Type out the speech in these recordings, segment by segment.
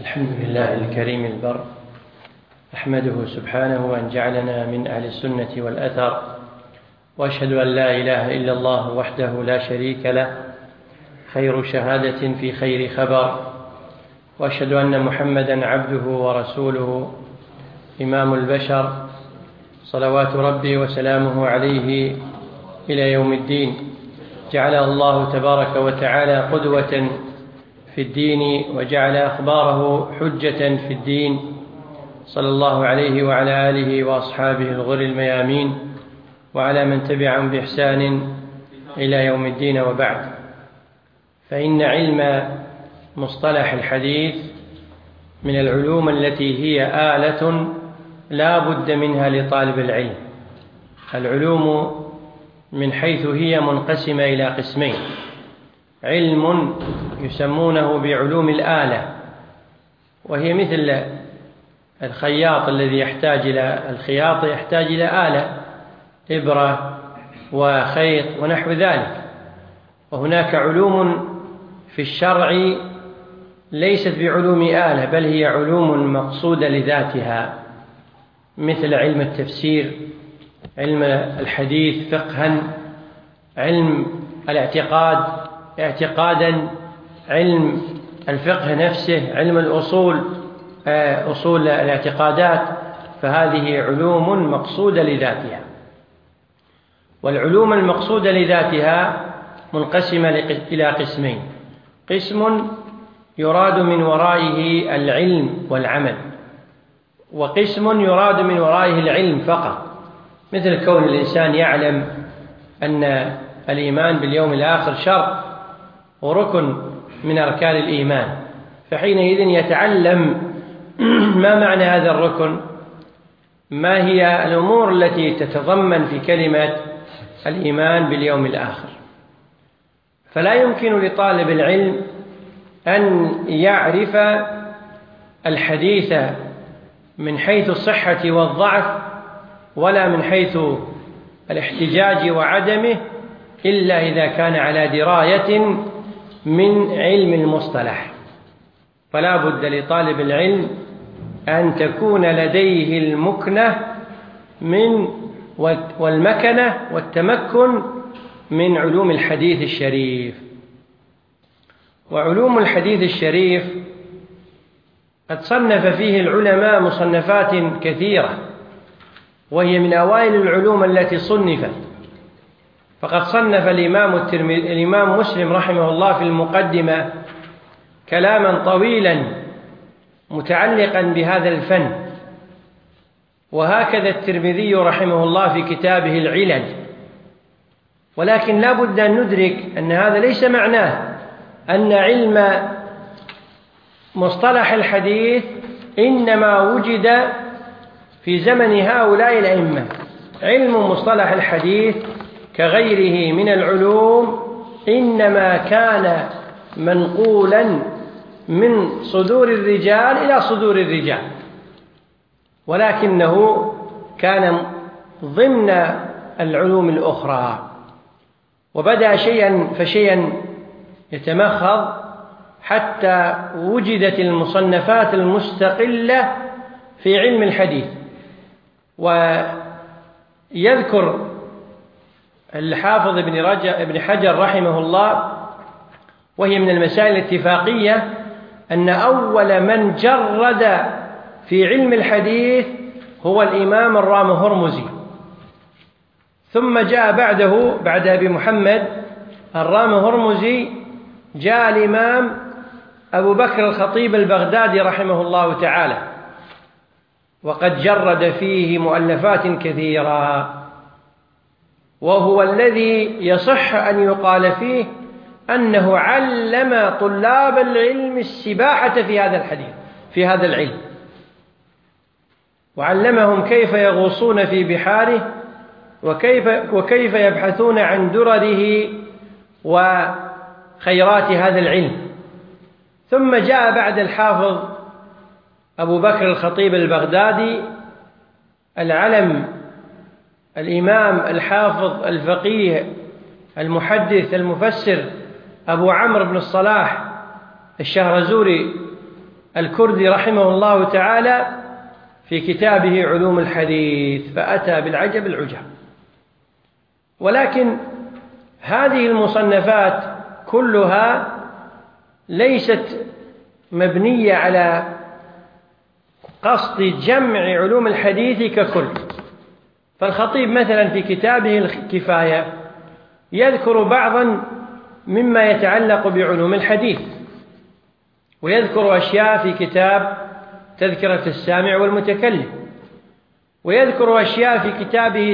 الحمد لله الكريم البر، أحمده سبحانه أن جعلنا من أهل السنة والأثر، وأشهد أن لا إله إلا الله وحده لا شريك له خير شهادة في خير خبر، وأشهد أن محمدا عبده ورسوله إمام البشر صلوات ربي وسلامه عليه إلى يوم الدين. جعله الله تبارك وتعالى قدوة في الدين، وجعل أخباره حجة في الدين، صلى الله عليه وعلى آله وأصحابه الغر الميامين، وعلى من تبعهم بإحسان إلى يوم الدين. وبعد، فإن علم مصطلح الحديث من العلوم التي هي آلة لا بد منها لطالب العلم. العلوم من حيث هي منقسمة إلى قسمين: علم يسمونه بعلوم الآلة، وهي مثل الخياط الذي يحتاج إلى الخياطة، يحتاج إلى آلة، إبرة وخيط ونحو ذلك. وهناك علوم في الشرع ليست بعلوم آلة، بل هي علوم مقصودة لذاتها، مثل علم التفسير، علم الحديث فقها، علم الاعتقاد اعتقادا، علم الفقه نفسه، علم الأصول، أصول الاعتقادات. فهذه علوم مقصودة لذاتها. والعلوم المقصودة لذاتها منقسمة إلى قسمين: قسم يراد من ورائه العلم والعمل، وقسم يراد من ورائه العلم فقط، مثل كون الإنسان يعلم أن الإيمان باليوم الآخر شرط وركن من أركان الإيمان، فحينئذ يتعلم ما معنى هذا الركن، ما هي الأمور التي تتضمن في كلمة الإيمان باليوم الآخر. فلا يمكن لطالب العلم أن يعرف الحديث من حيث الصحة والضعف، ولا من حيث الاحتجاج وعدمه، إلا إذا كان على دراية من علم المصطلح. فلا بد لطالب العلم أن تكون لديه المكنة والمكنة والتمكن من علوم الحديث الشريف. وعلوم الحديث الشريف قد صنف فيه العلماء مصنفات كثيرة، وهي من أوائل العلوم التي صنفت. فقد صنف الإمام مسلم رحمه الله في المقدمة كلاما طويلا متعلقا بهذا الفن، وهكذا الترمذي رحمه الله في كتابه العلل. ولكن لا بد أن ندرك أن هذا ليس معناه أن علم مصطلح الحديث إنما وجد في زمن هؤلاء الأئمة. علم مصطلح الحديث كغيره من العلوم إنما كان منقولا من صدور الرجال إلى صدور الرجال، ولكنه كان ضمن العلوم الأخرى، وبدأ شيئا فشيئا يتمخض حتى وجدت المصنفات المستقلة في علم الحديث. ويذكر الحافظ ابن حجر رحمه الله، وهي من المسائل الاتفاقية، أن أول من جرد في علم الحديث هو الإمام الرام هرمزي، ثم جاء بعده بعد أبي محمد الرام هرمزي جاء الإمام أبو بكر الخطيب البغدادي رحمه الله تعالى، وقد جرد فيه مؤلفات كثيرة، وهو الذي يصح أن يقال فيه أنه علم طلاب العلم السباحة في هذا الحديث، في هذا العلم، وعلمهم كيف يغوصون في بحاره، وكيف يبحثون عن درره وخيرات هذا العلم. ثم جاء بعد الحافظ أبو بكر الخطيب البغدادي العلم، الإمام الحافظ الفقيه المحدث المفسر أبو عمرو بن الصلاح الشهرزوري الكردي رحمه الله تعالى في كتابه علوم الحديث، فأتى بالعجب العجب. ولكن هذه المصنفات كلها ليست مبنية على قصد جمع علوم الحديث ككل. فالخطيب مثلا في كتابه الكفاية يذكر بعضا مما يتعلق بعلوم الحديث، ويذكر أشياء في كتاب تذكرة السامع والمتكلم، ويذكر أشياء في كتابه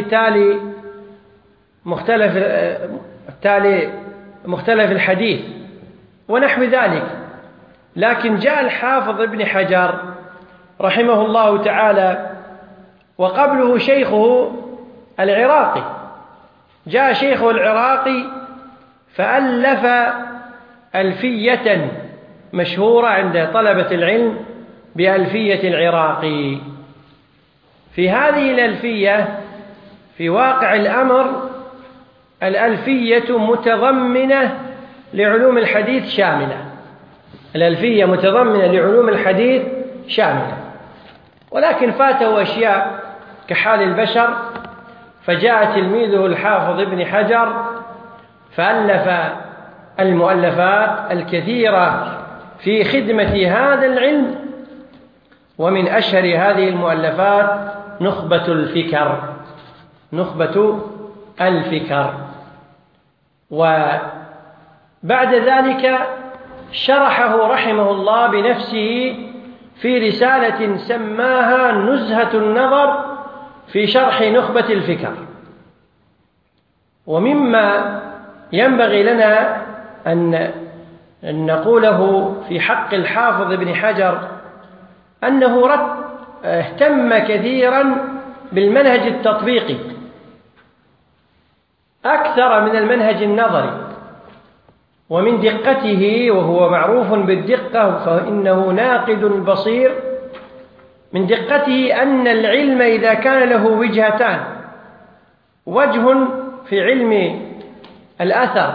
تالي مختلف الحديث ونحو ذلك. لكن جاء الحافظ ابن حجر رحمه الله تعالى وقبله شيخه العراقي، جاء شيخه العراقي فألف ألفية مشهورة عند طلبة العلم بألفية العراقي. في هذه الألفية في واقع الأمر الألفية متضمنة لعلوم الحديث شاملة، الألفية متضمنة لعلوم الحديث شاملة، ولكن فاته أشياء كحال البشر، فجاء تلميذه الحافظ ابن حجر فألف المؤلفات الكثيرة في خدمة هذا العلم. ومن أشهر هذه المؤلفات نخبة الفكر. وبعد ذلك شرحه رحمه الله بنفسه في رسالة سماها نزهة النظر في شرح نخبة الفكر. ومما ينبغي لنا أن نقوله في حق الحافظ ابن حجر أنه اهتم كثيرا بالمنهج التطبيقي أكثر من المنهج النظري، ومن دقته، وهو معروف بالدقة فإنه ناقد بصير، من دقته أن العلم إذا كان له وجهتان، وجه في علم الأثر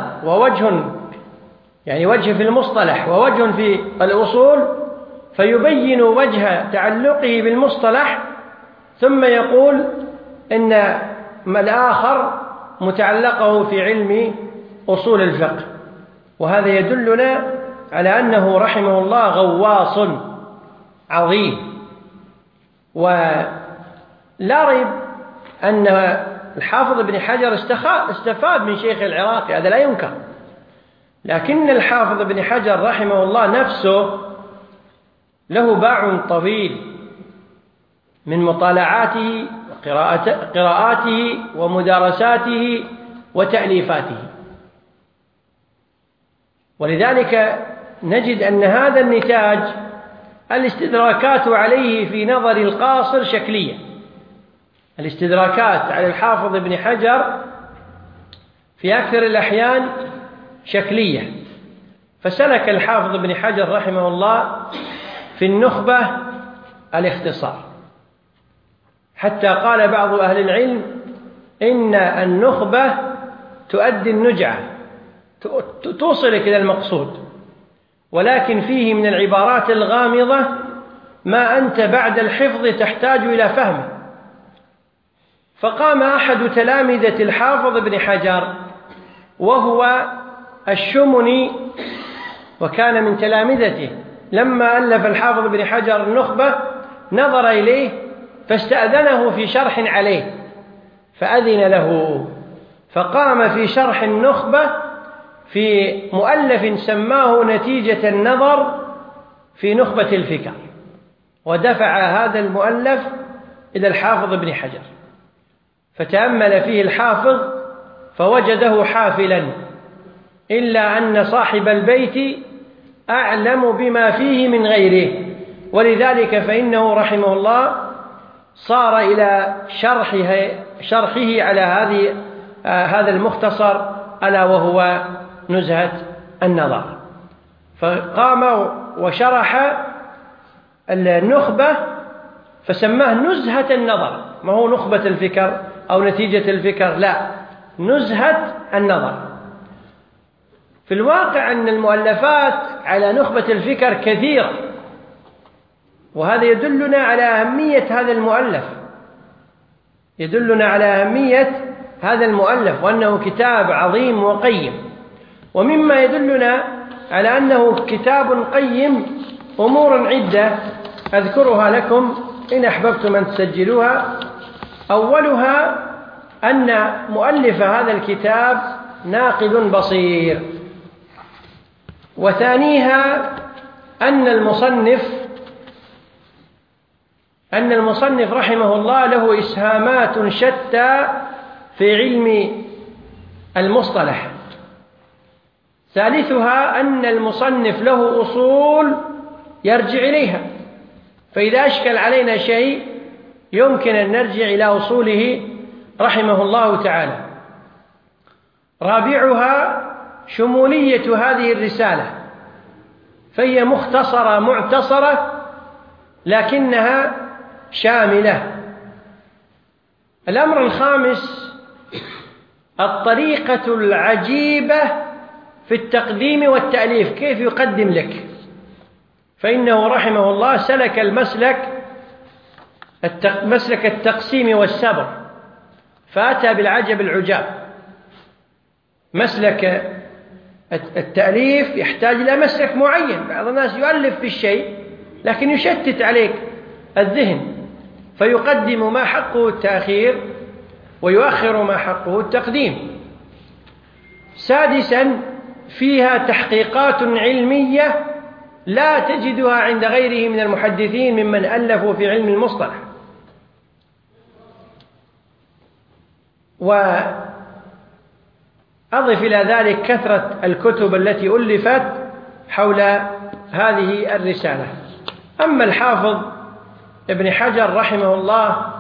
وجه في المصطلح ووجه في الأصول، فيبين وجه تعلقه بالمصطلح ثم يقول إن الآخر متعلقه في علم أصول الفقه. وهذا يدلنا على أنه رحمه الله غواص عظيم. ولا ريب أن الحافظ ابن حجر استفاد من شيخ العراقي، هذا لا ينكر، لكن الحافظ ابن حجر رحمه الله نفسه له باع طويل من مطالعاته وقراءاته ومدارساته وتأليفاته. ولذلك نجد أن هذا النتاج الاستدراكات عليه في نظر القاصر شكلية. الاستدراكات على الحافظ ابن حجر في أكثر الأحيان شكلية. فسلك الحافظ ابن حجر رحمه الله في النخبة الاختصار، حتى قال بعض أهل العلم إن النخبة تؤدي النجعة، توصلك إلى المقصود، ولكن فيه من العبارات الغامضة ما أنت بعد الحفظ تحتاج إلى فهمه. فقام أحد تلامذة الحافظ ابن حجر وهو الشمني، وكان من تلامذته، لما ألف الحافظ ابن حجر النخبة نظر إليه فاستأذنه في شرح عليه فأذن له، فقام في شرح النخبة في مؤلف سماه نتيجة النظر في نخبة الفكر، ودفع هذا المؤلف إلى الحافظ ابن حجر، فتأمل فيه الحافظ فوجده حافلا، إلا أن صاحب البيت أعلم بما فيه من غيره، ولذلك فإنه رحمه الله صار إلى شرحه على هذا المختصر ألا وهو نزهة النظر. فقام وشرح النخبة فسماه نزهة النظر، ما هو نخبة الفكر أو نتيجة الفكر، لا، نزهة النظر. في الواقع أن المؤلفات على نخبة الفكر كثيرة، وهذا يدلنا على أهمية هذا المؤلف، يدلنا على أهمية هذا المؤلف وأنه كتاب عظيم وقيم. ومما يدلنا على أنه كتاب قيم أمور عدة أذكرها لكم إن أحببتم أن تسجلوها. أولها أن مؤلف هذا الكتاب ناقد بصير، وثانيها أن المصنف رحمه الله له إسهامات شتى في علم المصطلح. ثالثها أن المصنف له أصول يرجع إليها، فإذا أشكل علينا شيء يمكن أن نرجع إلى أصوله رحمه الله تعالى. رابعها شمولية هذه الرسالة، فهي مختصرة معتصرة لكنها شاملة. الأمر الخامس الطريقة العجيبة في التقديم والتأليف، كيف يقدم لك، فإنه رحمه الله سلك مسلك التقسيم والسبر، فأتى بالعجب العجاب. مسلك التأليف يحتاج إلى مسلك معين، بعض الناس يؤلف في الشيء لكن يشتت عليك الذهن، فيقدم ما حقه التأخير ويؤخر ما حقه التقديم. سادسا فيها تحقيقات علمية لا تجدها عند غيره من المحدثين ممن ألفوا في علم المصطلح. وأضف إلى ذلك كثرة الكتب التي ألفت حول هذه الرسالة. أما الحافظ ابن حجر رحمه الله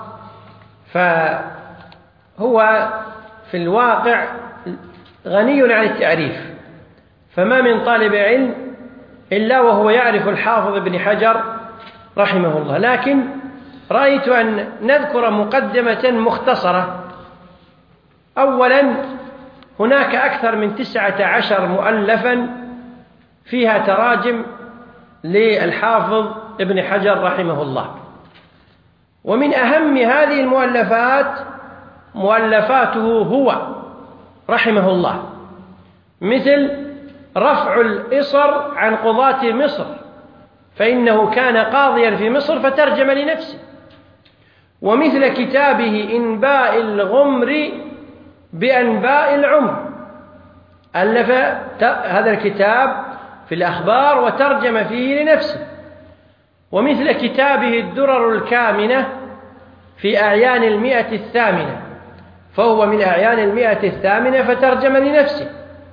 فهو في الواقع غني عن التعريف، فما من طالب علم إلا وهو يعرف الحافظ ابن حجر رحمه الله. لكن رأيت أن نذكر مقدمة مختصرة. أولا هناك أكثر من 19 مؤلفا فيها تراجم للحافظ ابن حجر رحمه الله، ومن أهم هذه المؤلفات مؤلفاته هو رحمه الله، مثل رفع الإصر عن قضاة مصر، فإنه كان قاضيا في مصر فترجم لنفسه. ومثل كتابه إنباء الغمر بأنباء العمر، ألف هذا الكتاب في الأخبار وترجم فيه لنفسه. ومثل كتابه الدرر الكامنة في أعيان 100 فهو من أعيان 100 فترجم لنفسه.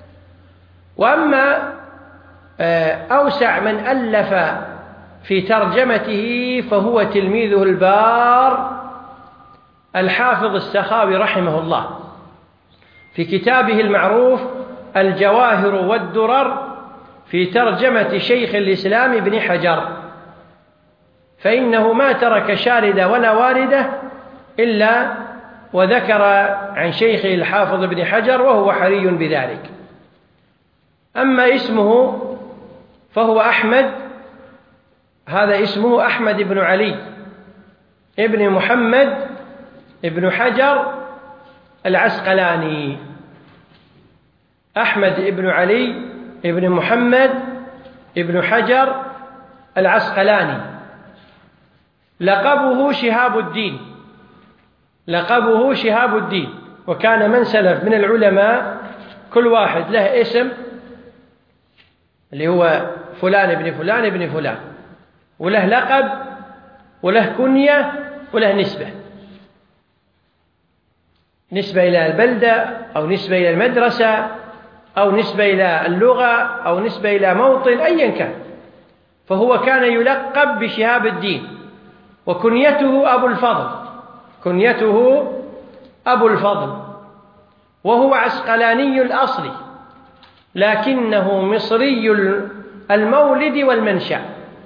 وأما أوسع من ألف في ترجمته فهو تلميذه البار الحافظ السخاوي رحمه الله في كتابه المعروف الجواهر والدرر في ترجمة شيخ الإسلام ابن حجر، فإنه ما ترك شاردة ولا واردة إلا وذكر عن شيخه الحافظ ابن حجر، وهو حري بذلك. أما اسمه فهو أحمد، هذا اسمه أحمد بن علي ابن محمد ابن حجر العسقلاني. أحمد بن علي ابن محمد ابن حجر العسقلاني، لقبه شهاب الدين. وكان من سلف من العلماء كل واحد له اسم اللي هو فلان ابن فلان ابن فلان، وله لقب وله كنية وله نسبة إلى البلدة أو نسبة إلى المدرسة أو نسبة إلى اللغة أو نسبة إلى موطن أيا كان، فهو كان يلقب بشهاب الدين. وكنيته أبو الفضل، وهو عسقلاني الأصل لكنه مصري المولد والمنشأ،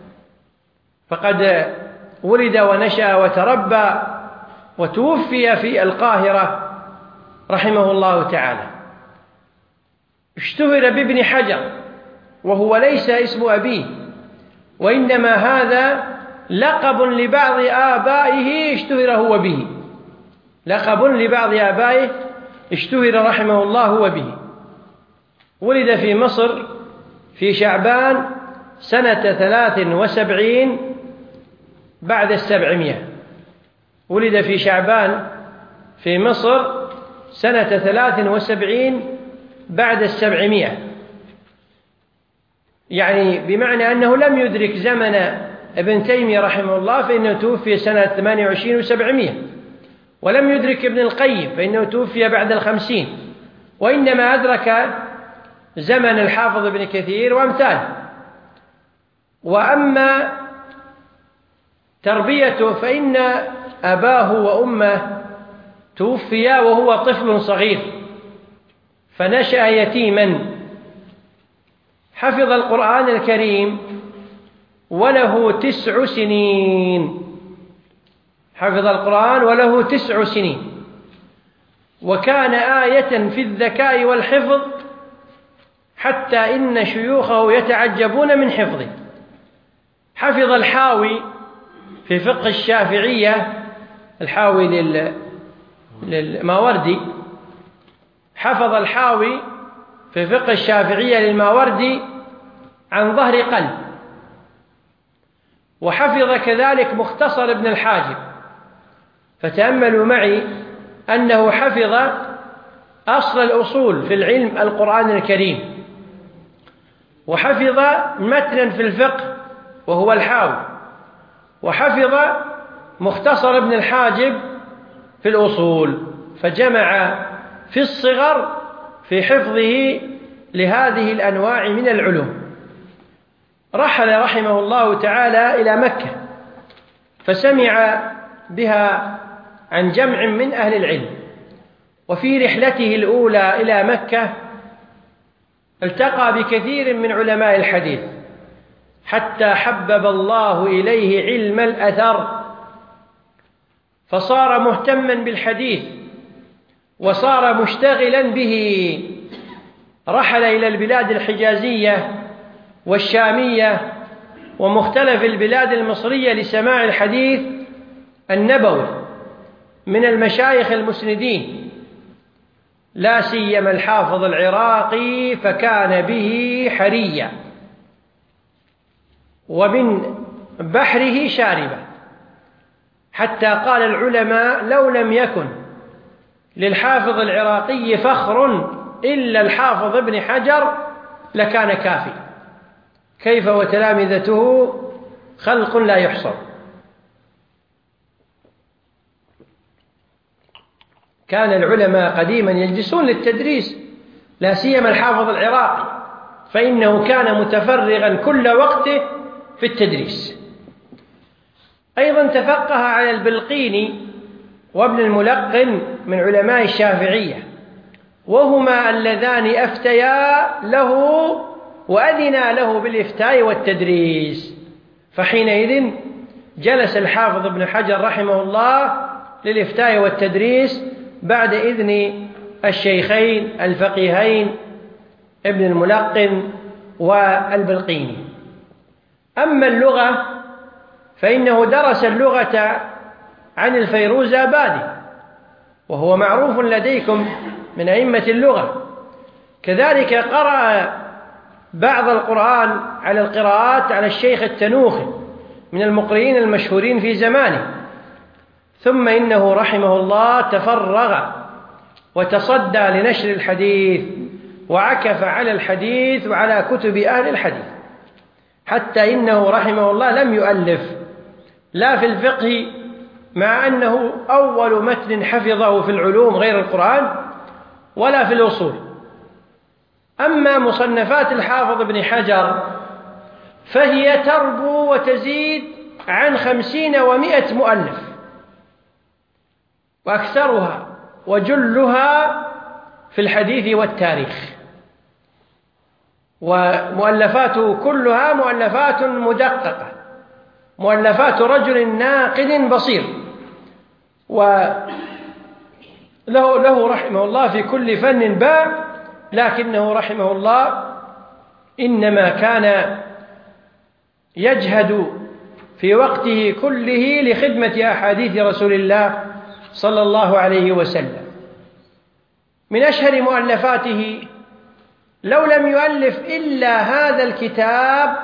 فقد ولد ونشأ وتربى وتوفي في القاهرة رحمه الله تعالى. اشتهر بابن حجر وهو ليس اسم أبيه، وإنما هذا لقب لبعض آبائه اشتهر هو به، لقب لبعض آبائه اشتهر رحمه الله هو به. ولد في مصر في شعبان سنة 73 بعد 700. ولد في شعبان في مصر سنة 73 بعد 700، يعني بمعنى أنه لم يدرك زمن ابن تيمية رحمه الله فإنه توفي سنة 28 و700، ولم يدرك ابن القيم فإنه توفي بعد 50، وإنما أدرك زمن الحافظ ابن كثير وأمثاله. وأما تربيته فإن أباه وأمه توفيا وهو طفل صغير، فنشأ يتيما. حفظ القرآن الكريم وله 9 سنين، حفظ القرآن وله 9 سنين، وكان آية في الذكاء والحفظ حتى إن شيوخه يتعجبون من حفظه. حفظ الحاوي في فقه الشافعية، الحاوي للماوردي، حفظ الحاوي في فقه الشافعية للماوردي عن ظهر قلب. وحفظ كذلك مختصر ابن الحاجب، فتأملوا معي أنه حفظ أصل الأصول في العلم القرآن الكريم، وحفظ متنا في الفقه وهو الحاوي، وحفظ مختصر ابن الحاجب في الأصول، فجمع في الصغر في حفظه لهذه الأنواع من العلوم. رحل رحمه الله تعالى إلى مكة فسمع بها عن جمع من أهل العلم، وفي رحلته الأولى إلى مكة التقى بكثير من علماء الحديث حتى حبب الله إليه علم الأثر، فصار مهتما بالحديث وصار مشتغلا به. رحل إلى البلاد الحجازية والشامية ومختلف البلاد المصرية لسماع الحديث النبوي من المشايخ المسندين، لا سيما الحافظ العراقي فكان به حريا، ومن بحره شاربا، حتى قال العلماء لو لم يكن للحافظ العراقي فخر إلا الحافظ ابن حجر لكان كافي، كيف وتلامذته خلق لا يحصر. كان العلماء قديما يجلسون للتدريس، لا سيما الحافظ العراقي فإنه كان متفرغا كل وقته في التدريس. أيضا تفقه على البلقيني وابن الملقن من علماء الشافعية، وهما اللذان أفتيا له وأذنا له بالإفتاء والتدريس، فحينئذ جلس الحافظ ابن حجر رحمه الله للإفتاء والتدريس بعد إذن الشيخين الفقيهين ابن الملقن والبلقيني. أما اللغة فإنه درس اللغة عن الفيروزآبادي، وهو معروف لديكم من أئمة اللغة. كذلك قرأ بعض القرآن على القراءات على الشيخ التنوخي من المقرئين المشهورين في زمانه. ثم إنه رحمه الله تفرغ وتصدى لنشر الحديث، وعكف على الحديث وعلى كتب أهل الحديث، حتى إنه رحمه الله لم يؤلف لا في الفقه، مع أنه أول متن حفظه في العلوم غير القرآن، ولا في الأصول. أما مصنفات الحافظ ابن حجر فهي تربو وتزيد عن 50 و100 مؤلف، وأكثرها وجلها في الحديث والتاريخ، ومؤلفاته كلها مؤلفات مدققة، مؤلفات رجل ناقد بصير، وله رحمه الله في كل فن باع، لكنه رحمه الله إنما كان يجهد في وقته كله لخدمة أحاديث رسول الله صلى الله عليه وسلم. من أشهر مؤلفاته، لو لم يؤلف إلا هذا الكتاب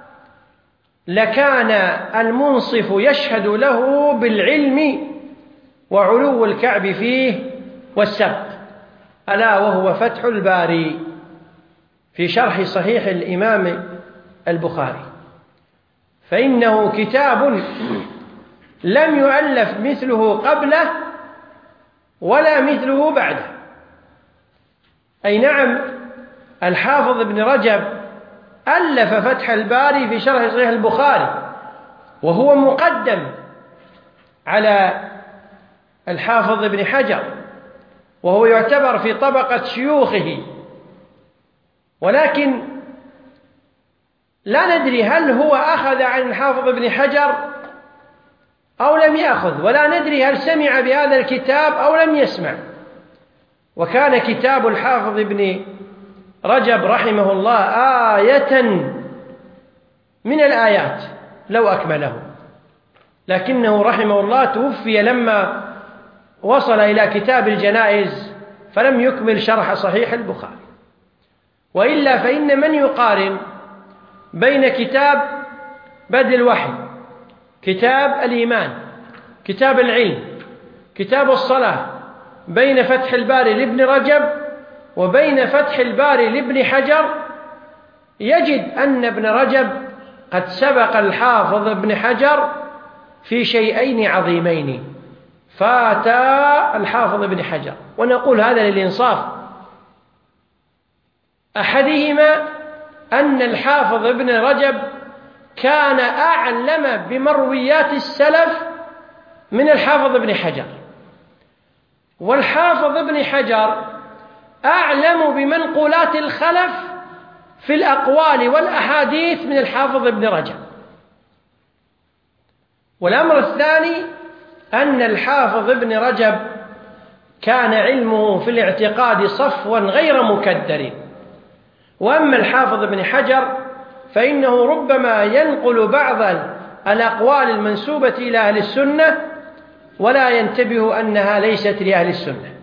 لكان المنصف يشهد له بالعلم وعلو الكعب فيه والسبق، ألا وهو فتح الباري في شرح صحيح الإمام البخاري، فإنه كتاب لم يؤلف مثله قبله ولا مثله بعده. أي نعم، الحافظ ابن رجب ألف فتح الباري في شرح صحيح البخاري، وهو مقدم على الحافظ ابن حجر، وهو يعتبر في طبقة شيوخه، ولكن لا ندري هل هو أخذ عن الحافظ ابن حجر أو لم يأخذ، ولا ندري هل سمع بهذا الكتاب أو لم يسمع. وكان كتاب الحافظ ابن رجب رحمه الله آية من الآيات لو أكمله، لكنه رحمه الله توفي لما وصل إلى كتاب الجنائز فلم يكمل شرح صحيح البخاري. وإلا فإن من يقارن بين كتاب بدء الوحي، كتاب الإيمان، كتاب العلم، كتاب الصلاة، بين فتح الباري لابن رجب وبين فتح الباري لابن حجر، يجد أن ابن رجب قد سبق الحافظ ابن حجر في شيئين عظيمين، فات الحافظ ابن حجر. ونقول هذا للإنصاف، أحدهما أن الحافظ ابن رجب كان أعلم بمرويات السلف من الحافظ ابن حجر، والحافظ ابن حجر أعلم بمنقولات الخلف في الأقوال والأحاديث من الحافظ ابن رجب. والأمر الثاني أن الحافظ ابن رجب كان علمه في الاعتقاد صفوا غير مكدر، وأما الحافظ ابن حجر فإنه ربما ينقل بعض الأقوال المنسوبة إلى أهل السنة ولا ينتبه أنها ليست لأهل السنة،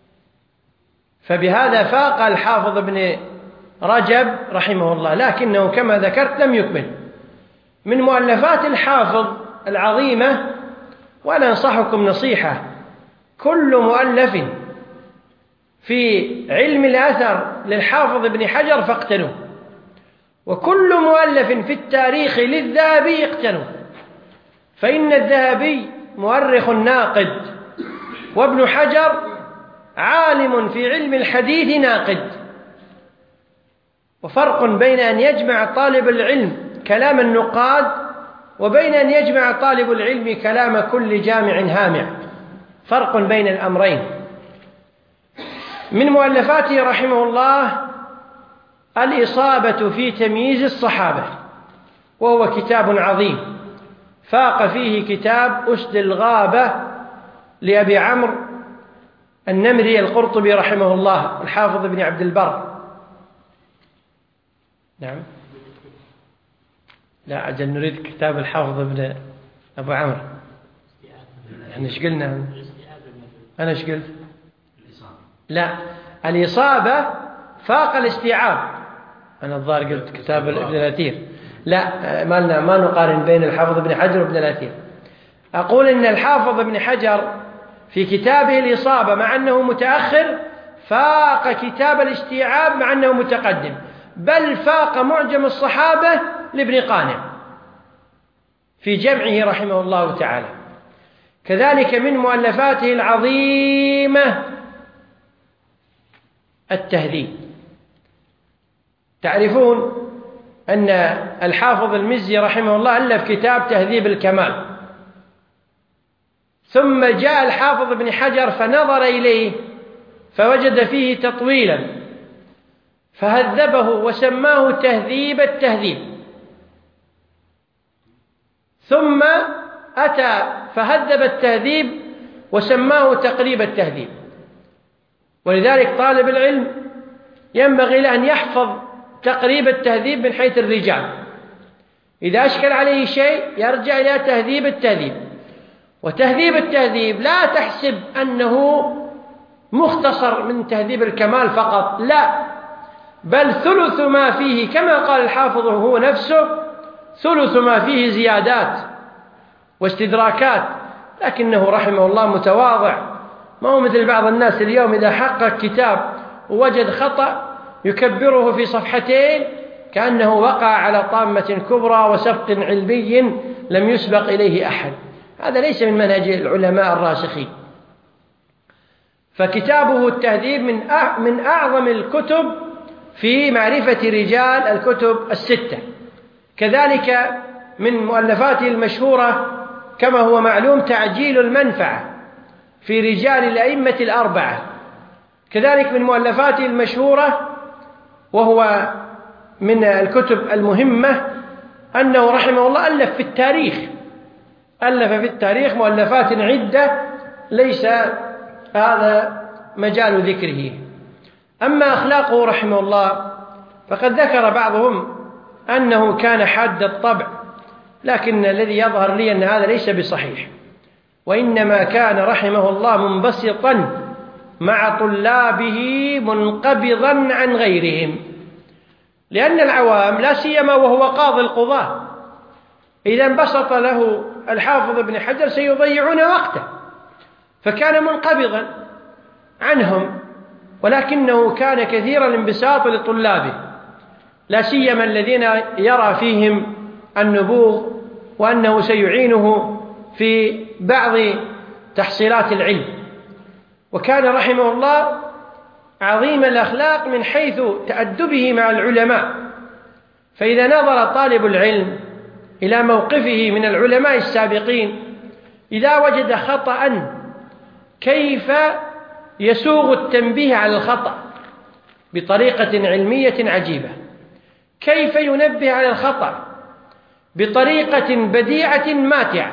فبهذا فاق الحافظ ابن رجب رحمه الله، لكنه كما ذكرت لم يكمل. من مؤلفات الحافظ العظيمة، وأنا أنصحكم نصيحة: كل مؤلف في علم الأثر للحافظ ابن حجر فاقتنوه، وكل مؤلف في التاريخ للذهبي اقتنوه، فإن الذهبي مؤرخ ناقد، وابن حجر عالم في علم الحديث ناقد. وفرق بين أن يجمع طالب العلم كلام النقاد وبين أن يجمع طالب العلم كلام كل جامع هامع، فرق بين الأمرين. من مؤلفاته رحمه الله الإصابة في تمييز الصحابة، وهو كتاب عظيم فاق فيه كتاب أسد الغابة لأبي عمرو النمري القرطبي رحمه الله، الحافظ ابن عبد البر. نعم، لا أجل نريد كتاب الحافظ ابن أبو عمرو. يعني إيش قلنا؟ أنا إيش قلت؟ لا، الإصابة فاق الاستيعاب. أنا الظاهر قلت كتاب ابن الأثير. لا، ما نقارن بين الحافظ ابن حجر وابن الأثير. أقول إن الحافظ ابن حجر في كتابه الإصابة مع أنه متأخر فاق كتاب الاستيعاب مع أنه متقدم، بل فاق معجم الصحابة لابن قانع في جمعه رحمه الله تعالى. كذلك من مؤلفاته العظيمة التهذيب. تعرفون أن الحافظ المزي رحمه الله ألف كتاب تهذيب الكمال، ثم جاء الحافظ ابن حجر فنظر إليه فوجد فيه تطويلا فهذبه وسماه تهذيب التهذيب، ثم أتى فهذب التهذيب وسماه تقريب التهذيب. ولذلك طالب العلم ينبغي له أن يحفظ تقريب التهذيب من حيث الرجال، إذا أشكل عليه شيء يرجع إلى تهذيب التهذيب. وتهذيب التهذيب لا تحسب أنه مختصر من تهذيب الكمال فقط، لا، بل ثلث ما فيه كما قال الحافظ هو نفسه، ثلث ما فيه زيادات واستدراكات، لكنه رحمه الله متواضع، ما هو مثل بعض الناس اليوم إذا حقق كتاب ووجد خطأ يكبره في صفحتين كأنه وقع على طامة كبرى وسبق علمي لم يسبق إليه أحد. هذا ليس من منهج العلماء الراسخين. فكتابه التهذيب من أعظم الكتب في معرفة رجال الكتب الستة. كذلك من مؤلفاته المشهورة كما هو معلوم تعجيل المنفعة في رجال الأئمة الأربعة. كذلك من مؤلفاته المشهورة وهو من الكتب المهمة أنه رحمه الله ألف في التاريخ مؤلفات عدة ليس هذا مجال ذكره. أما أخلاقه رحمه الله فقد ذكر بعضهم أنه كان حاد الطبع، لكن الذي يظهر لي أن هذا ليس بصحيح، وإنما كان رحمه الله منبسطا مع طلابه منقبضا عن غيرهم، لأن العوام لا سيما وهو قاضي القضاة إذا انبسط له الحافظ ابن حجر سيضيعون وقته، فكان منقبضا عنهم، ولكنه كان كثير الانبساط لطلابه، لا سيما الذين يرى فيهم النبوغ وأنه سيعينه في بعض تحصيلات العلم. وكان رحمه الله عظيم الأخلاق من حيث تأدبه مع العلماء، فإذا نظر طالب العلم إلى موقفه من العلماء السابقين إذا وجد خطأ كيف يسوغ التنبيه على الخطأ بطريقة علمية عجيبة، كيف ينبه على الخطأ بطريقة بديعة ماتعة،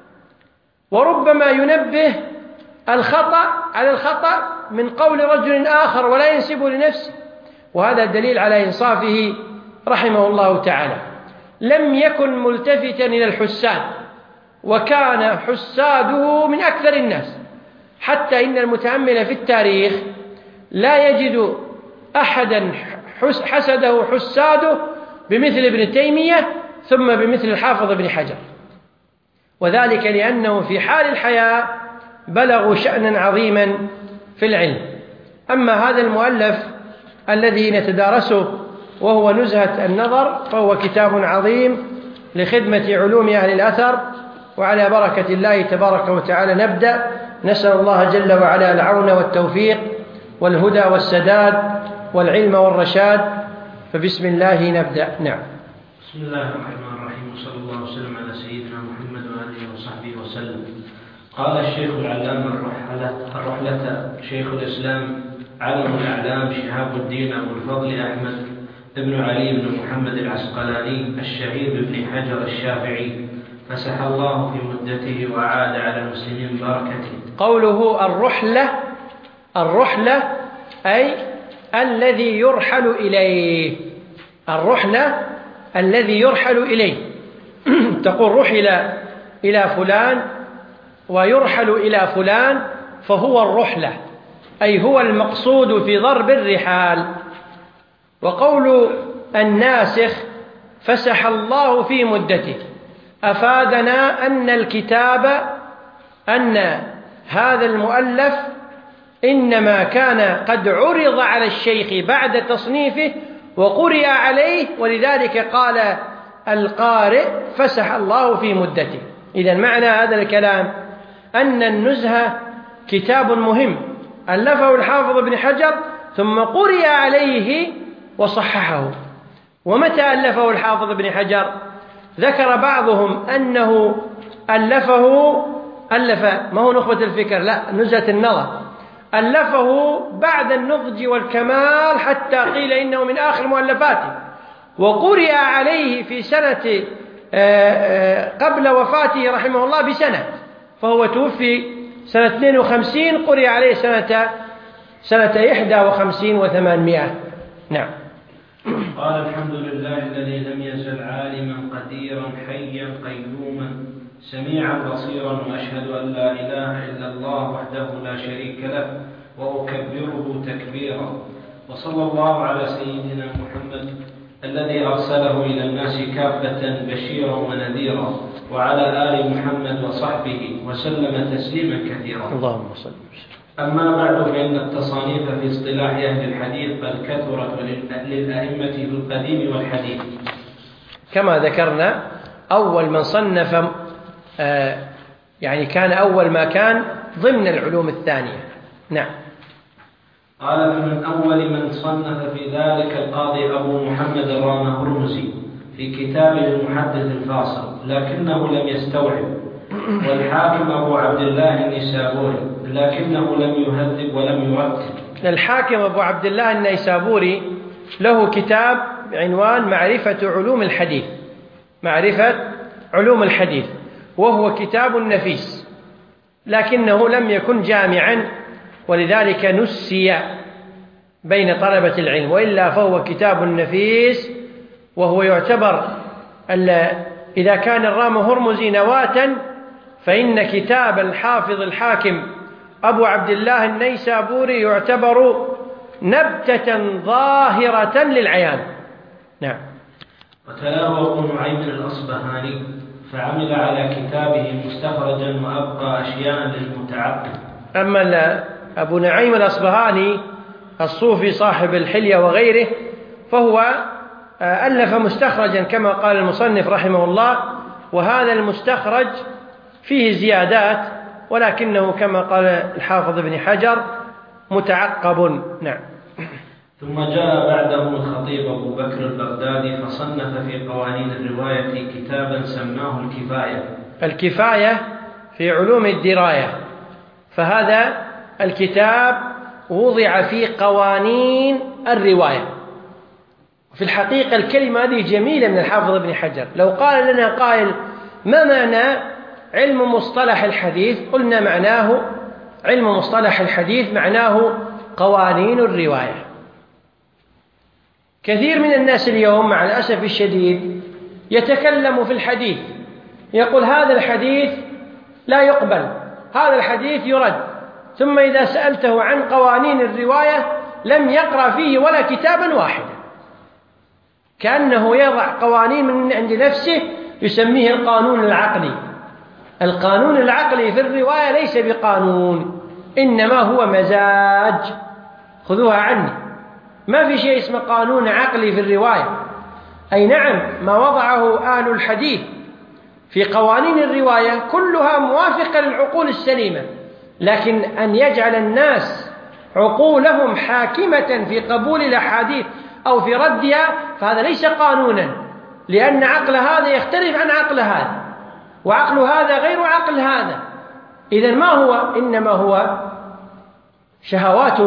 وربما ينبه الخطأ على الخطأ من قول رجل آخر ولا ينسبه لنفسه، وهذا دليل على إنصافه رحمه الله تعالى. لم يكن ملتفتا إلى الحساد، وكان حساده من أكثر الناس، حتى إن المتأمل في التاريخ لا يجد أحدا حسده حساده بمثل ابن تيمية ثم بمثل الحافظ ابن حجر، وذلك لأنه في حال الحياة بلغوا شأنا عظيما في العلم. أما هذا المؤلف الذي نتدارسه وهو نزهة النظر فهو كتاب عظيم لخدمة علوم أهل الأثر، وعلى بركة الله تبارك وتعالى نبدأ. نسأل الله جل وعلا العون والتوفيق والهدى والسداد والعلم والرشاد، فبسم الله نبدأ. نعم. بسم الله الرحمن الرحيم، وصلى الله وسلم على سيدنا محمد وآله وصحبه وسلم. قال الشيخ العلامة الرحلة شيخ الإسلام علم الأعلام شهاب الدين أبو الفضل أحمد ابن علي بن محمد العسقلاني الشهير بابن حجر الشافعي، فسح الله في مدته وعاد على المسلمين بركته. قوله الرحلة أي الذي يرحل إليه، الرحلة الذي يرحل إليه. تقول رحل إلى فلان ويرحل إلى فلان فهو الرحلة، أي هو المقصود في ضرب الرحال. وقول الناسخ فسح الله في مدته أفادنا أن الكتاب أن هذا المؤلف إنما كان قد عرض على الشيخ بعد تصنيفه وقرئ عليه، ولذلك قال القارئ فسح الله في مدته. إذن معنى هذا الكلام أن النزهة كتاب مهم ألفه الحافظ ابن حجر ثم قرئ عليه وصححه. ومتى ألفه الحافظ ابن حجر؟ ذكر بعضهم أنه ألف ما هو نخبة الفكر، لا، نزهة النظر، ألفه بعد النضج والكمال حتى قيل إنه من آخر مؤلفاته، وقرئ عليه في سنة قبل وفاته رحمه الله بسنة، فهو توفي سنة 52، قرئ عليه سنة 51 و800. نعم. قال الحمد لله الذي لم يزل عالما قد قديرا حيا قيوما سميعا بصيرا، وأشهد أن لا إله إلا الله وحده لا شريك له، وأكبره تكبيرا. وصلى الله على سيدنا محمد الذي أرسله إلى الناس كافة بشيرا ونذيرا، وعلى آل محمد وصحبه وسلم تسليما كثيرا. اللهم صل وسلم. أما بعد، فإن التصانيف في اصطلاح أهل الحديث قد كثرت للأئمة في القديم والحديث. كما ذكرنا أول من صنف يعني كان أول ما كان ضمن العلوم الثانية. نعم. قال: فمن أول من صنف في ذلك القاضي أبو محمد الرامهرمزي في كتابه المحدث الفاصل، لكنه لم يستوعب، والحاكم أبو عبد الله النيسابوري، لكنه لم يهذب ولم يرتب. الحاكم أبو عبد الله النيسابوري له كتاب بعنوان معرفة علوم الحديث، معرفة علوم الحديث، وهو كتاب نفيس، لكنه لم يكن جامعا، ولذلك نسي بين طلبة العلم، وإلا فهو كتاب نفيس، وهو يعتبر إذا كان الرامهرمزي نواة، فإن كتاب الحافظ الحاكم أبو عبد الله النيسابوري يعتبر نبتة ظاهرة للعيان. نعم. وتلاه أبو نعيم الأصبهاني فعمل على كتابه مستخرجا وأبقى أشياء للمتعقل. أما أبو نعيم الأصبهاني الصوفي صاحب الحلية وغيره، فهو ألف مستخرجا كما قال المصنف رحمه الله، وهذا المستخرج فيه زيادات، ولكنه كما قال الحافظ ابن حجر متعقب. نعم. ثم جاء بعده الخطيب أبو بكر البغدادي فصنف في قوانين الرواية كتابا سماه الكفاية. الكفاية في علوم الدراية، فهذا الكتاب وضع في قوانين الرواية. في الحقيقة الكلمة هذه جميلة من الحافظ ابن حجر. لو قال لنا قائل ما معنى علم مصطلح الحديث، قلنا معناه علم مصطلح الحديث معناه قوانين الرواية. كثير من الناس اليوم مع الأسف الشديد يتكلم في الحديث، يقول هذا الحديث لا يقبل، هذا الحديث يرد، ثم إذا سألته عن قوانين الرواية لم يقرأ فيه ولا كتابا واحدا، كأنه يضع قوانين من عند نفسه يسميه القانون العقلي. القانون العقلي في الرواية ليس بقانون، إنما هو مزاج، خذوها عني. ما في شيء اسمه قانون عقلي في الرواية. أي نعم، ما وضعه أهل الحديث في قوانين الرواية كلها موافقة للعقول السليمة، لكن أن يجعل الناس عقولهم حاكمة في قبول الأحاديث أو في ردها، فهذا ليس قانونا، لأن عقل هذا يختلف عن عقل هذا، وعقل هذا غير عقل هذا. إذن ما هو؟ إنما هو شهوات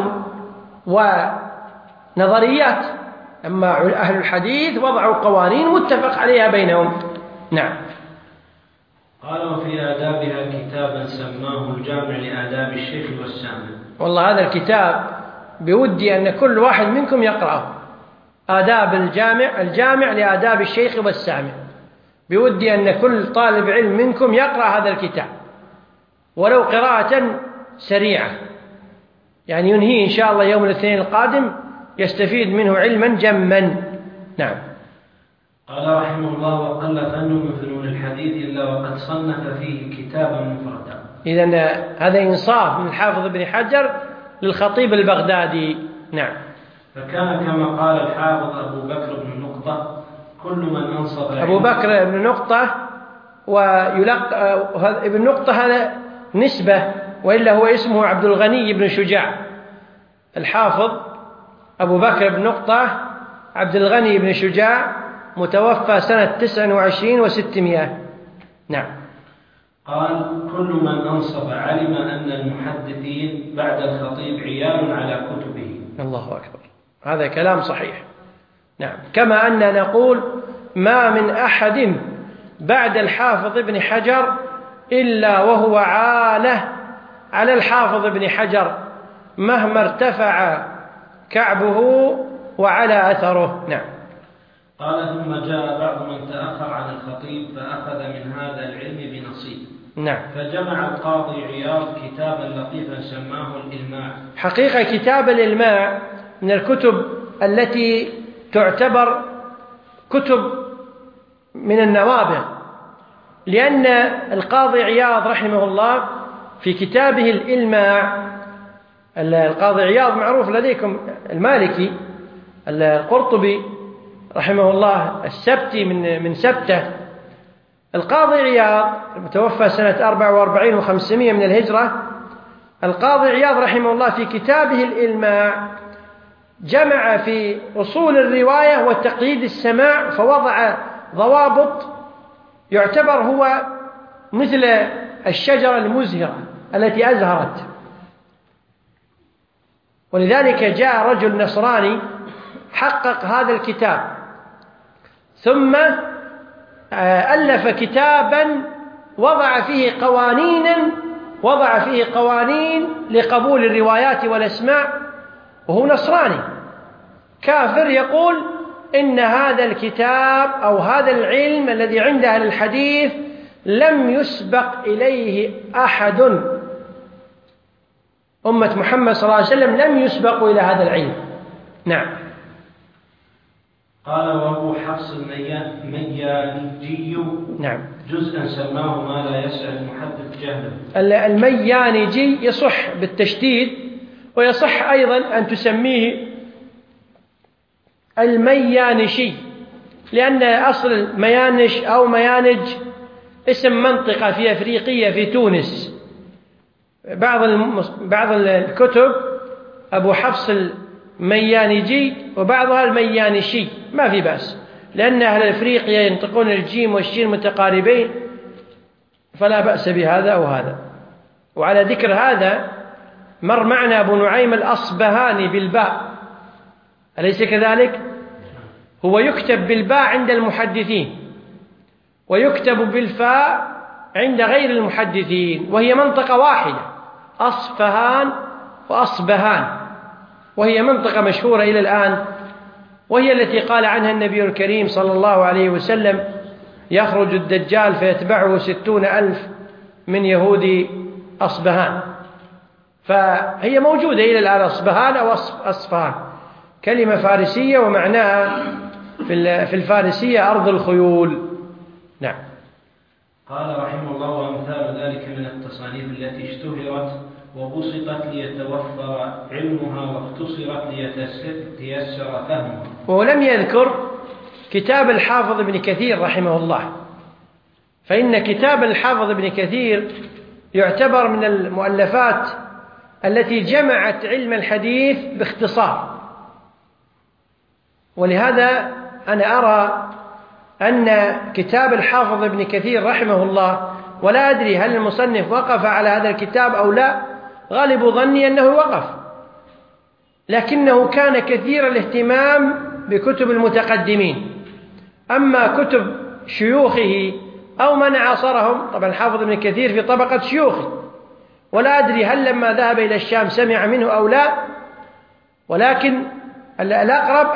ونظريات. أما أهل الحديث وضعوا قوانين متفق عليها بينهم. نعم. قال: وفي آدابها كتابا سماه الجامع لآداب الشيخ والسامع. والله هذا الكتاب بودي أن كل واحد منكم يقرأه، آداب الجامع لآداب الشيخ والسامع. بودي أن كل طالب علم منكم يقرأ هذا الكتاب ولو قراءة سريعة، يعني ينهي إن شاء الله يوم الاثنين القادم، يستفيد منه علما جما. نعم. قال رحمه الله: وقل فن من فنون الحديث إلا وقد صنف فيه كتابا مفردا. إذن هذا إنصاف من الحافظ ابن حجر للخطيب البغدادي. نعم. فكان كما قال الحافظ أبو بكر بن النقطة: كل من أنصف أبو بكر بن النقطة، ويلقى ابن نقطة هذا نسبة، وإلا هو اسمه عبد الغني بن شجاع. الحافظ أبو بكر بن نقطة عبد الغني بن شجاع، متوفى سنة 29 و600. نعم. قال: كل من أنصف علم أن المحدثين بعد الخطيب عيال على كتبه. الله أكبر، هذا كلام صحيح. نعم. كما أن نقول ما من أحد بعد الحافظ ابن حجر إلا وهو عالة على الحافظ ابن حجر مهما ارتفع كعبه وعلى أثره. نعم. قال ثم جاء بعض من تأخر عن الخطيب فأخذ من هذا العلم بنصيب. نعم. فجمع القاضي عياض كتابا لطيفا سماه الإلماع. حقيقة كتاب الإلماع من الكتب التي تعتبر كتب من النوابغ، لأن القاضي عياض رحمه الله في كتابه الإلماع، القاضي عياض معروف لديكم المالكي، القرطبي رحمه الله السبتي من سبته. القاضي عياض متوفى سنة 44 و500 من الهجرة. القاضي عياض رحمه الله في كتابه الإلماع جمع في أصول الرواية وتقييد السماع، فوضع ضوابط يعتبر هو مثل الشجرة المزهرة التي أزهرت. ولذلك جاء رجل نصراني حقق هذا الكتاب، ثم ألف كتابا وضع فيه قوانين لقبول الروايات والأسماع، وهو نصراني كافر يقول إن هذا الكتاب أو هذا العلم الذي عند أهل الحديث لم يسبق إليه أحد، أمة محمد صلى الله عليه وسلم لم يسبقوا إلى هذا العلم. نعم. قال وأبو حفص الميانجي نعم جزءا سماه ما لا يسع المحدث جهله. الميانجي يصح بالتشديد، ويصح أيضا أن تسميه الميانشي، لأن أصل ميانش أو ميانج اسم منطقة في أفريقيا في تونس. بعض الكتب أبو حفص الميانجي وبعضها الميانشي، ما في بأس، لأن أهل أفريقيا ينطقون الجيم والشين متقاربين، فلا بأس بهذا أو هذا. وعلى ذكر هذا مر معنا أبو نعيم الأصبهاني بالباء، أليس كذلك؟ هو يكتب بالباء عند المحدثين ويكتب بالفاء عند غير المحدثين، وهي منطقة واحدة، أصفهان وأصبهان، وهي منطقة مشهورة إلى الآن، وهي التي قال عنها النبي الكريم صلى الله عليه وسلم: يخرج الدجال فيتبعه 60,000 من يهود أصبهان. فهي موجودة إلى الآن، أصبهان أو أصفهان، كلمة فارسية ومعناها في الفارسية أرض الخيول. نعم. قال رحمه الله: وأمثال ذلك من التصانيف التي اشتهرت وبسطت ليتوفر علمها واختصرت ليتيسر فهمها. ولم يذكر كتاب الحافظ ابن كثير رحمه الله، فإن كتاب الحافظ ابن كثير يعتبر من المؤلفات التي جمعت علم الحديث باختصار. ولهذا أنا أرى أن كتاب الحافظ ابن كثير رحمه الله، ولا أدري هل المصنف وقف على هذا الكتاب أو لا، غالب ظني أنه وقف، لكنه كان كثير الاهتمام بكتب المتقدمين. أما كتب شيوخه أو من عاصرهم، طبعا الحافظ ابن كثير في طبقة شيوخه، ولا أدري هل لما ذهب إلى الشام سمع منه أو لا، ولكن الأقرب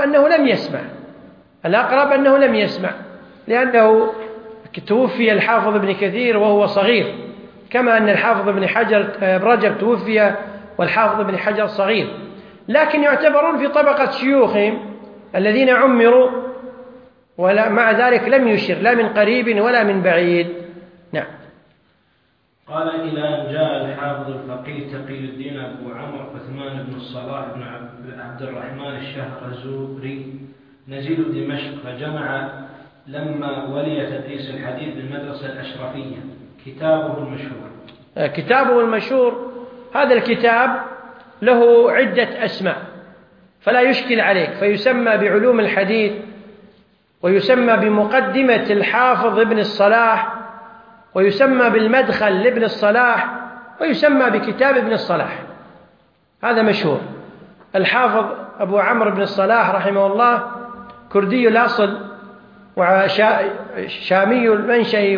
أنه لم يسمع، لأنه توفي الحافظ ابن كثير وهو صغير، كما أن الحافظ ابن رجب توفي والحافظ ابن حجر صغير، لكن يعتبرون في طبقة شيوخهم الذين عمروا، ومع ذلك لم يشر لا من قريب ولا من بعيد. نعم. قال: إلى أن جاء الحافظ الفقيه تقي الدين أبو عمرو عثمان بن الصلاح بن عبد الرحمن الشهرزوري نزيل دمشق، فجمع لما ولي تدريس الحديث بالمدرسة الأشرفية كتابه المشهور. هذا الكتاب له عدة أسماء فلا يشكل عليك، فيسمى بعلوم الحديث، ويسمى بمقدمة الحافظ ابن الصلاح، ويسمى بالمدخل لابن الصلاح، ويسمى بكتاب ابن الصلاح. هذا مشهور. الحافظ أبو عمرو بن الصلاح رحمه الله كردي الأصل وشامي المنشأ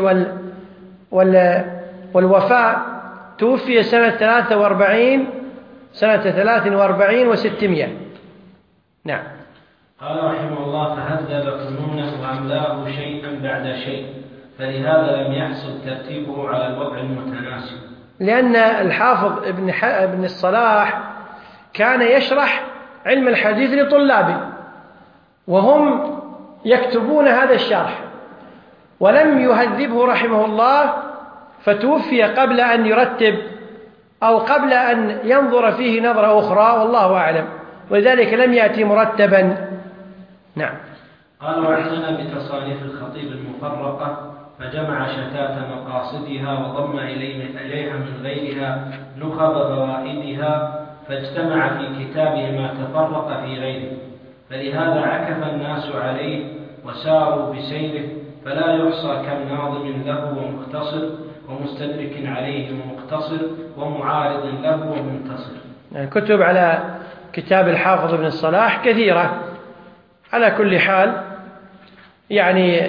والوفاء، توفي سنة 43 و600. نعم. قال رحمه الله: فهذب فنونه وأملاه شيئا بعد شيء، فلهذا لم يحصل ترتيبه على الوضع المتناسب. لأن الحافظ ابن الصلاح كان يشرح علم الحديث لطلابه وهم يكتبون هذا الشرح، ولم يهذبه رحمه الله، فتوفي قبل أن يرتب أو قبل أن ينظر فيه نظرة أخرى، والله أعلم، ولذلك لم يأتي مرتبا. نعم. قال: واعتنى بتصانيف الخطيب المفرقة، فجمع شتات مقاصدها وضم إليها من غيرها نخب فوائدها، فاجتمع في كتابه ما تفرق في غيره، فلهذا عكف الناس عليه وساروا بسيره، فلا يحصى كم ناظم له ومختصر، ومستدرك عليه ومقتصر، ومعارض له ومنتصر. الكتب على كتاب الحافظ ابن الصلاح كثيرة. على كل حال يعني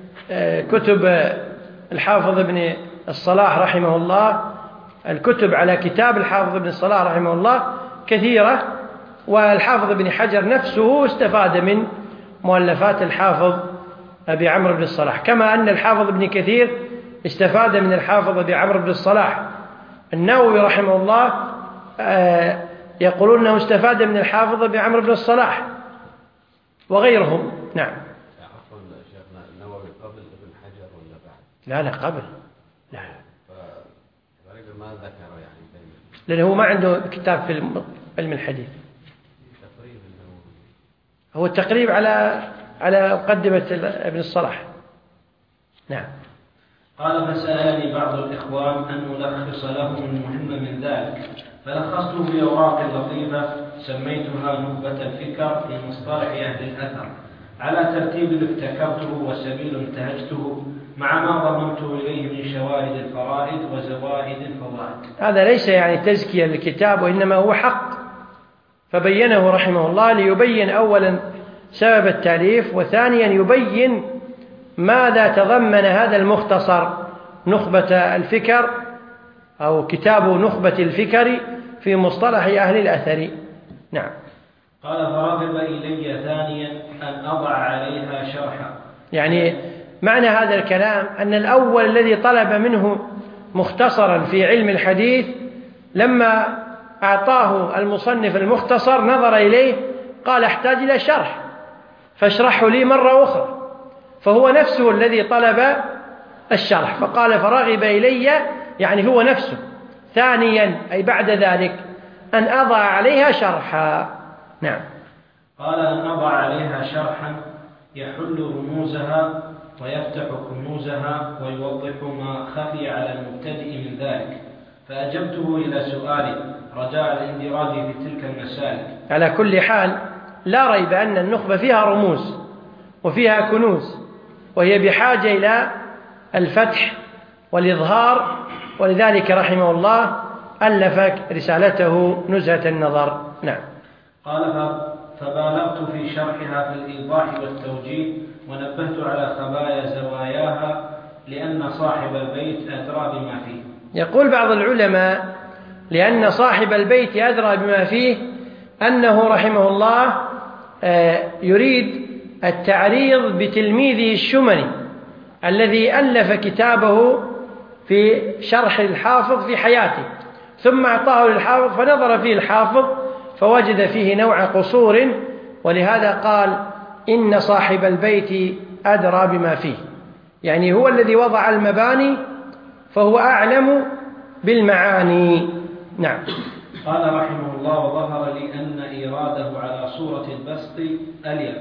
كتب الحافظ ابن الصلاح رحمه الله، الكتب على كتاب الحافظ ابن الصلاح رحمه الله كثيرة، والحافظ ابن حجر نفسه استفاد من مؤلفات الحافظ أبي عمرو بن الصلاح، كما أن الحافظ ابن كثير استفاد من الحافظ أبي عمرو بن الصلاح. النووي رحمه الله يقولون أنه استفاد من الحافظ أبي عمرو بن الصلاح وغيرهم. نعم. شيخنا النووي قبل ابن حجر ولا بعد؟ لا قبل. لا. ما ذكر يعني لأنه هو ما عنده كتاب في علم الحديث. تقريب النووي. هو التقريب على مقدمة ابن الصلاح. نعم. قال: فسألني بعض الإخوان أن ألخص لهم المهم من ذلك، فلخصته بأوراق لطيفة سميتها نخبة الفكر في مصطلح أهل الأثر، على ترتيب ابتكرته وسبيل انتهجته، مع ما ضممته إليه من شوارد الفرائد وزوائد الفوائد. هذا ليس يعني تزكية للكتاب، وإنما هو حق، فبينه رحمه الله ليبين أولا سبب التأليف، وثانيا يبين ماذا تضمن هذا المختصر نخبة الفكر أو كتاب نخبة الفكر في مصطلح أهل الأثر. نعم. قال: فرغب إلي ثانيا أن أضع عليها شرحا. يعني معنى هذا الكلام أن الأول الذي طلب منه مختصرا في علم الحديث، لما أعطاه المصنف المختصر نظر إليه قال: أحتاج إلى شرح، فاشرحه لي مرة أخرى، فهو نفسه الذي طلب الشرح، فقال: فرغب إلي، يعني هو نفسه ثانيا أي بعد ذلك أن أضع عليها شرحا. نعم. قال: أن أضع عليها شرحا يحل رموزها ويفتح كنوزها ويوضح ما خفي على المبتدئ من ذلك، فأجبته إلى سؤالي رجاء الاندراج في تلك المسالك. على كل حال لا ريب أن النخبة فيها رموز وفيها كنوز، وهي بحاجة إلى الفتح والإظهار، ولذلك رحمه الله ألف رسالته نزهة النظر. نعم. قال: فبالغت في شرحها في الإيضاح والتوجيه، ونبهت على خبايا زواياها، لأن صاحب البيت أدرى بما فيه. يقول بعض العلماء: لأن صاحب البيت أدرى بما فيه، أنه رحمه الله يريد التعريض بتلميذه الشمري الذي ألف كتابه في شرح الحافظ في حياته، ثم أعطاه للحافظ فنظر فيه الحافظ فوجد فيه نوع قصور، ولهذا قال: إن صاحب البيت أدرى بما فيه، يعني هو الذي وضع المباني فهو أعلم بالمعاني. نعم. قال رحمه الله: وظهر لي أن إيراده على صورة البسط أليق،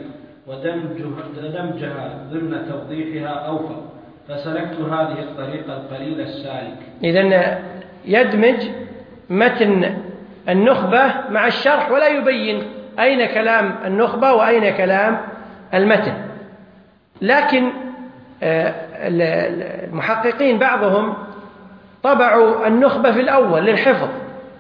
ودمجها ضمن توضيحها أوفق، فسلكت هذه الطريقة القليلة السالك. إذن يدمج متن النخبة مع الشرح، ولا يبين أين كلام النخبة وأين كلام المتن. لكن المحققين بعضهم طبعوا النخبة في الأول للحفظ،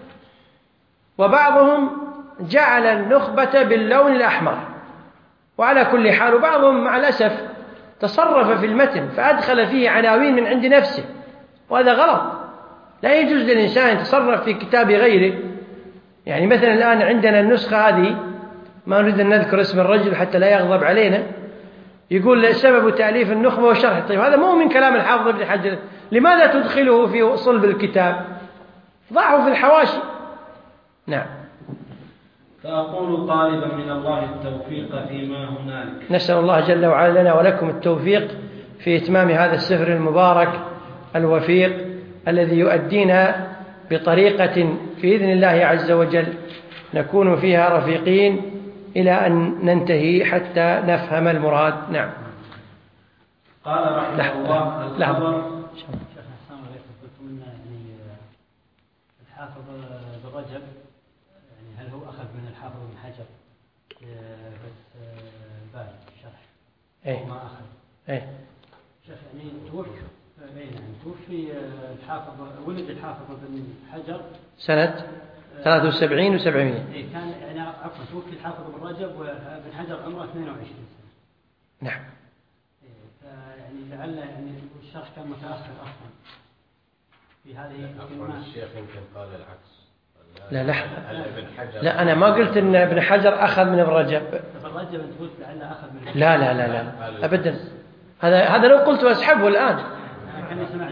وبعضهم جعل النخبة باللون الأحمر، وعلى كل حال وبعضهم مع الأسف تصرف في المتن فأدخل فيه عناوين من عند نفسه، وهذا غلط. لا يجوز للإنسان يتصرف في كتاب غيره. يعني مثلا الآن عندنا النسخة هذه ما نريد أن نذكر اسم الرجل حتى لا يغضب علينا. يقول سبب تأليف النخبة وشرح. طيب هذا مو من كلام الحافظ ابن حجر، لماذا تدخله في صلب الكتاب؟ ضعه في الحواشي. نعم. فأقول طالبا من الله التوفيق فيما هنالك. نسأل الله جل وعلا لنا ولكم التوفيق في إتمام هذا السفر المبارك الوفيق الذي يؤدينا بطريقة في إذن الله عز وجل نكون فيها رفيقين إلى أن ننتهي حتى نفهم المراد. نعم. قال رحمه الله الخبر. السلام عليكم. قلتم ان الحافظ بن رجب هل هو اخذ من الحافظ بن حجر الباري الشرح؟ أي ما اخذ. أي شيخ توفي الحافظ، ولد الحافظ بن حجر سنة 73 و700. كان عفوا توفي الحافظ بن رجب وابن حجر عمره 22 سنة. نعم. لعل الشرح كان متأخر أصلا في هذه الكلمات. الشيخ يمكن قال العكس. لا أنا ما قلت إن ابن حجر أخذ من ابن رجب. ابن رجب أنت قلت لعل أخذ من. لا أبدا. هذا لو قلت أسحبه الآن. كان سمعت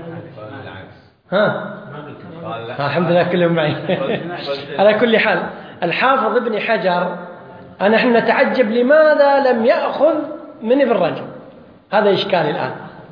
ها الحمد لله كلهم معي. على كل حال الحافظ ابن حجر نحن نتعجب لماذا لم يأخذ من ابن رجب. هذا إشكال الآن.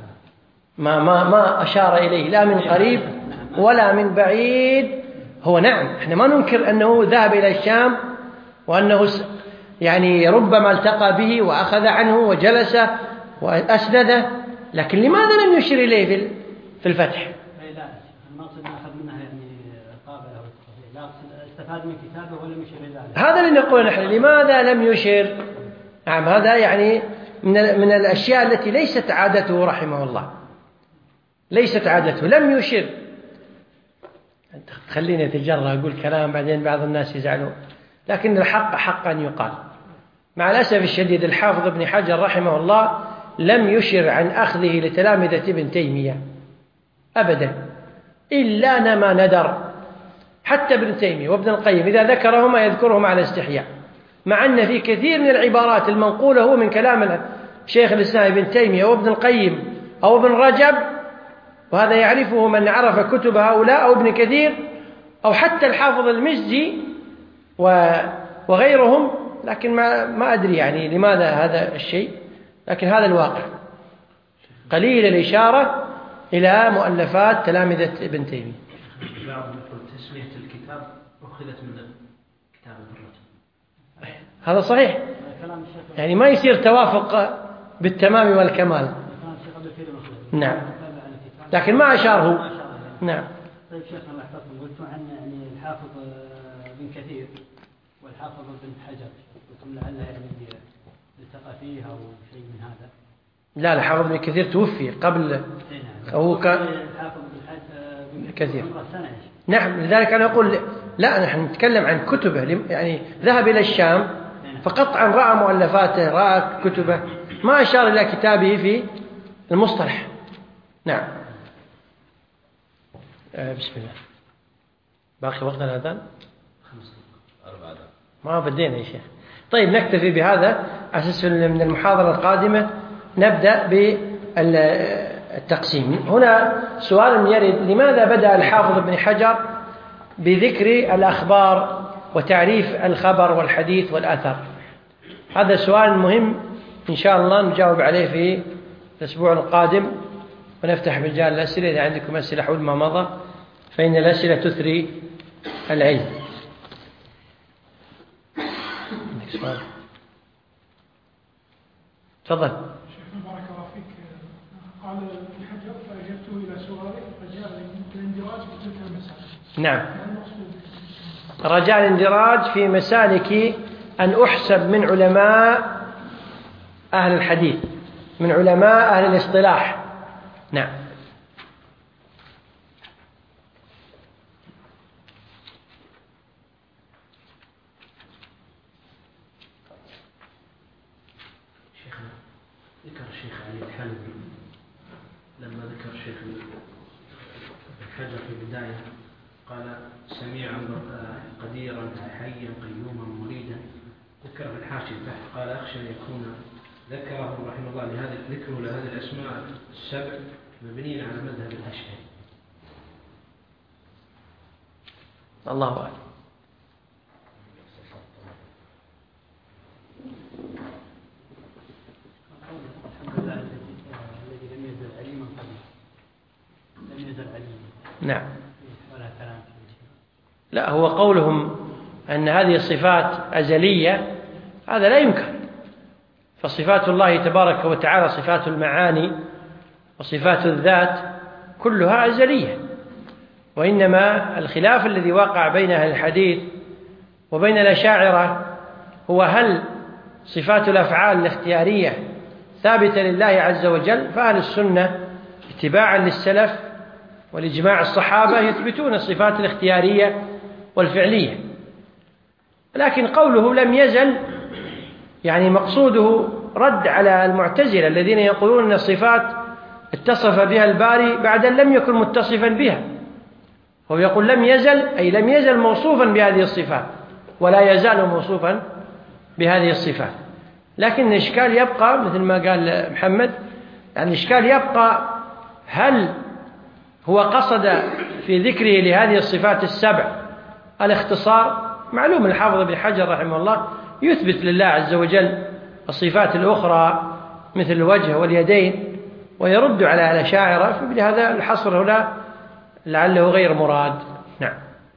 ما أشار إليه لا من قريب ولا من بعيد. هو نعم احنا ما ننكر أنه ذهب إلى الشام وأنه يعني ربما التقى به وأخذ عنه وجلس وأسنده، لكن لماذا لم يشير إليه في الفتح؟ لا المقصد ما أخذ منها قابله لا استفاد من كتابه ولم يشير إلى ذلك. هذا اللي نقول نحن لماذا لم يشير. نعم هذا يعني من الأشياء التي ليست عادته رحمه الله، ليست عادته، لم يشر. خليني أتجرأ أقول كلام بعدين بعض الناس يزعلون، لكن الحق حقا يقال. مع الأسف الشديد الحافظ ابن حجر رحمه الله لم يشر عن أخذه لتلامذة ابن تيمية أبدا إلا ما ندر. حتى ابن تيمية وابن القيم إذا ذكرهما يذكرهما على استحياء، مع أن في كثير من العبارات المنقولة هو من كلام شيخ الإسلام ابن تيمية وابن القيم أو ابن رجب، وهذا يعرفه من عرف كتب هؤلاء أو ابن كثير أو حتى الحافظ المزي وغيرهم، لكن ما أدري يعني لماذا هذا الشيء، لكن هذا الواقع. قليل الإشارة إلى مؤلفات تلامذة ابن تيمية. تسمية الكتاب أخذت من كتاب الرجل. هذا صحيح، يعني ما يصير توافق بالتمام والكمال. نعم، لكن ما أشار هو. نعم. طيب شيخنا الله يحفظكم، قلتوا عن يعني الحافظ بن كثير والحافظ بن حجر، قلتم لعل يعني التقى فيه أو شيء من هذا. لا الحافظ بن كثير توفي قبل. هو الحافظ بن كثير. نعم، لذلك أنا أقول لا نحن نتكلم عن كتبه، يعني ذهب إلى الشام فقطعا رأى مؤلفاته، رأى كتبه، ما أشار إلى كتابه في المصطلح. نعم. بسم الله. باقي وقت الأذان 4 ما بدينا يا شيخ. طيب نكتفي بهذا على أساس من المحاضرة القادمة نبدأ بالتقسيم. هنا سؤال يرد: لماذا بدأ الحافظ ابن حجر بذكر الأخبار وتعريف الخبر والحديث والأثر؟ هذا سؤال مهم إن شاء الله نجاوب عليه في الأسبوع القادم، ونفتح مجال الأسئلة. إذا عندكم أسئلة حول ما مضى فإن الأسئلة تثري العلم. عندك سؤال؟ تفضل. شيخنا بارك الله فيك، قال ابن حجر فأجبته إلى سؤالي رجاء الاندراج في تلك المسائل. نعم، رجاء الاندراج في مسالك أن أحسب من علماء أهل الحديث، من علماء أهل الاصطلاح. نعم. شيخنا ذكر الشيخ علي الحلبي لما ذكر الشيخ الحجر في البداية قال: سميعا قديرا حيا قيوما مريدا. ذكر في الحاشية تحت قال أخشى أن يكون ذكره رحمه الله لهذا ذكره لهذه الأسماء السبع مبنيين على مذهب الأشهر. الله أعلم. الحمد لله الذي لم يزل عليما قبل لم يزل عليما. نعم. ولا كلام. لا، هو قولهم أن هذه الصفات أزلية هذا لا يمكن، فصفات الله تبارك وتعالى صفات المعاني وصفات الذات كلها أزلية، وإنما الخلاف الذي وقع بين أهل الحديث وبين الأشاعرة هو هل صفات الأفعال الاختيارية ثابتة لله عز وجل، فأهل السنة اتباعا للسلف والإجماع الصحابة يثبتون الصفات الاختيارية والفعلية، لكن قوله لم يزل يعني مقصوده رد على المعتزلة الذين يقولون أن الصفات اتصف بها الباري بعد أن لم يكن متصفا بها، هو يقول لم يزل أي لم يزل موصوفا بهذه الصفات ولا يزال موصوفا بهذه الصفات، لكن الإشكال يبقى مثل ما قال محمد، يعني الإشكال يبقى هل هو قصد في ذكره لهذه الصفات السبع الاختصار؟ معلوم الحافظ ابن حجر رحمه الله يثبت لله عز وجل الصفات الأخرى مثل الوجه واليدين ويرد على الأشاعرة، فبهذا الحصر هنا لعله غير مراد. نعم.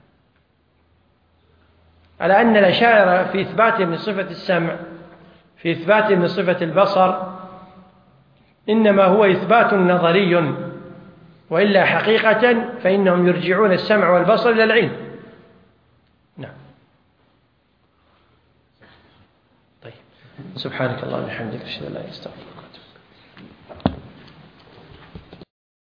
على أن الأشاعرة في إثباتهم لصفة السمع في إثباتهم لصفة البصر إنما هو إثبات نظري، وإلا حقيقة فإنهم يرجعون السمع والبصر إلى العلم. نعم. طيب، سبحانك اللهم وبحمدك أشهد أن لا إله إلا أنت أستغفرك.